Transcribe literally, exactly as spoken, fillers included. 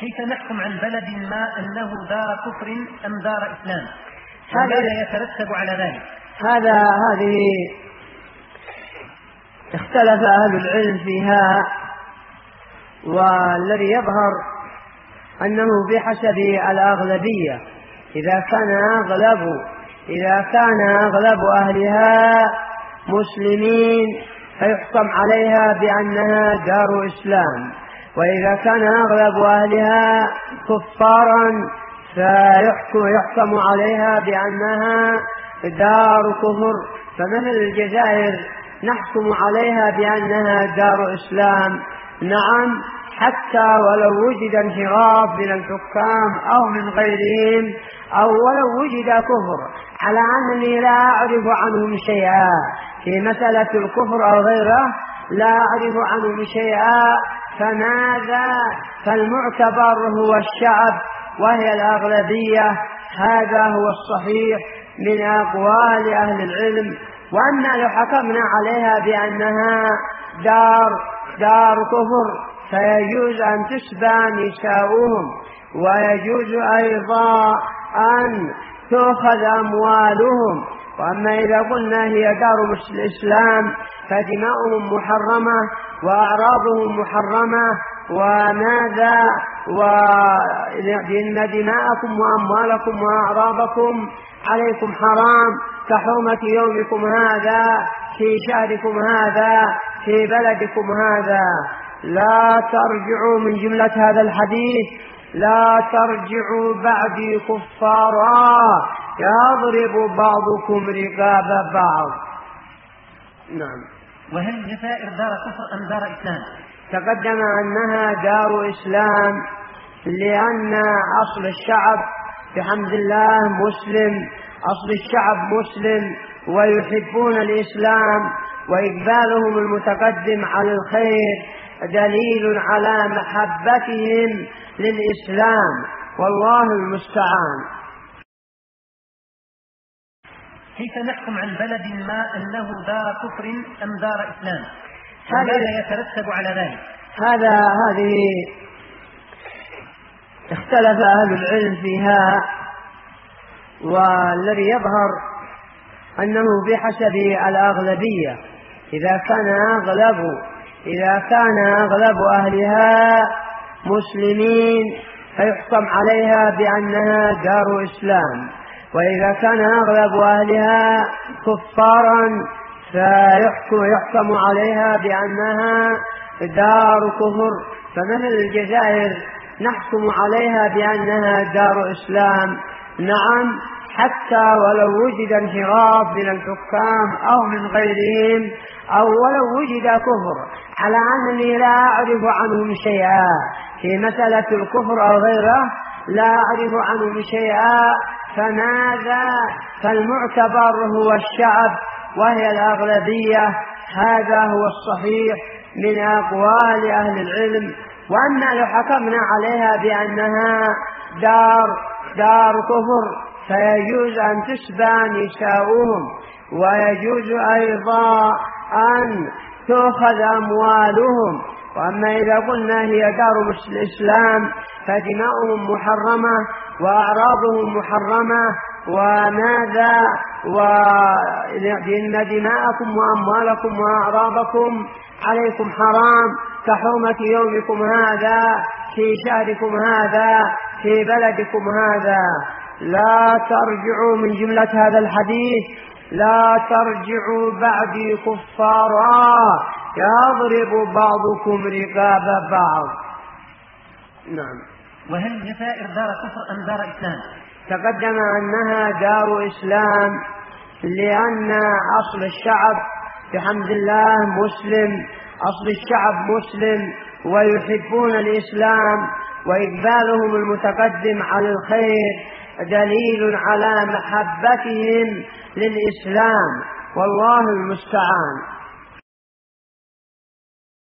كيف نحكم عن بلد ما أنه دار كفر أم دار إسلام؟ هذا يترتب على ذلك. هذا هذه اختلف أهل العلم فيها، والذي يظهر أنه بحسب الأغلبية. إذا كان أغلب إذا كان أغلب أهلها مسلمين فيحكم عليها بأنها دار إسلام، وإذا كان أغلب أهلها كفارا فيحكم عليها بأنها دار كفر. فمثل الجزائر نحكم عليها بأنها دار إسلام، نعم، حتى ولو وجد انحراف من الحكام أو من غيرهم، أو ولو وجد كفر، على أنني لا أعرف عنهم شيئا في مسألة الكفر أو غيره، لا أعرف عنهم شيئا، فماذا؟ فالمعتبر هو الشعب وهي الأغلبية. هذا هو الصحيح من أقوال أهل العلم. وأن لو حكمنا عليها بأنها دار دار كفر فيجوز أن تسبى نساؤهم، ويجوز أيضا أن تؤخذ أموالهم. وأما إذا قلنا هي دار الإسلام فدماؤهم محرمة وأعراضهم محرمة، وماذا؟ وإن دماءكم وأموالكم وأعراضكم عليكم حرام كحرمة يومكم هذا في شهركم هذا في بلدكم هذا. لا ترجعوا من جملة هذا الحديث: لا ترجعوا بعدي كفارا يضرب بعضكم رقاب بعض. نعم. وهل الجزائر دار كفر أم دار إسلام؟ تقدم أنها دار إسلام، لأن أصل الشعب بحمد الله مسلم، أصل الشعب مسلم ويحبون الإسلام، وإقبالهم المتقدم على الخير دليل على محبتهم للإسلام، والله المستعان. كيف نحكم عن بلد ما أنه دار كفر أم دار إسلام؟ هذا يترتب على ذلك. هذا هذه اختلف أهل العلم فيها، والذي يظهر أنه بحسب الأغلبية. إذا كان أغلب إذا كان أغلب أهلها مسلمين فيحكم عليها بأنها دار إسلام، وإذا كان أغلب أهلها كفارا فيحكم عليها بأنها دار كفر. فمثل الجزائر نحكم عليها بأنها دار إسلام، نعم، حتى ولو وجد انحراف من الحكام أو من غيرهم، أو ولو وجد كفر، على أنني لا أعرف عنهم شيئا في مسألة الكفر أو غيره، لا أعرف عنهم شيئا، فماذا؟ فالمعتبر هو الشعب وهي الأغلبية. هذا هو الصحيح من أقوال أهل العلم. وأن لو حكمنا عليها بأنها دار دار كفر فيجوز أن تسبى نساؤهم، ويجوز أيضا أن تؤخذ أموالهم. وأما إذا قلنا هي دار الإسلام فدماؤهم محرمة وأعراضهم محرمة، وماذا؟ وإن دماءكم وأموالكم وأعراضكم عليكم حرام كحرمة يومكم هذا في شهركم هذا في بلدكم هذا. لا ترجعوا من جملة هذا الحديث: لا ترجعوا بعدي كفارا يضرب بعضكم رقاب بعض. نعم. وهل الجزائر دار كفر أم دار إسلام؟ تقدم أنها دار إسلام، لأن أصل الشعب بحمد الله مسلم، أصل الشعب مسلم ويحبون الإسلام، وإقبالهم المتقدم على الخير دليل على محبتهم للإسلام، والله المستعان.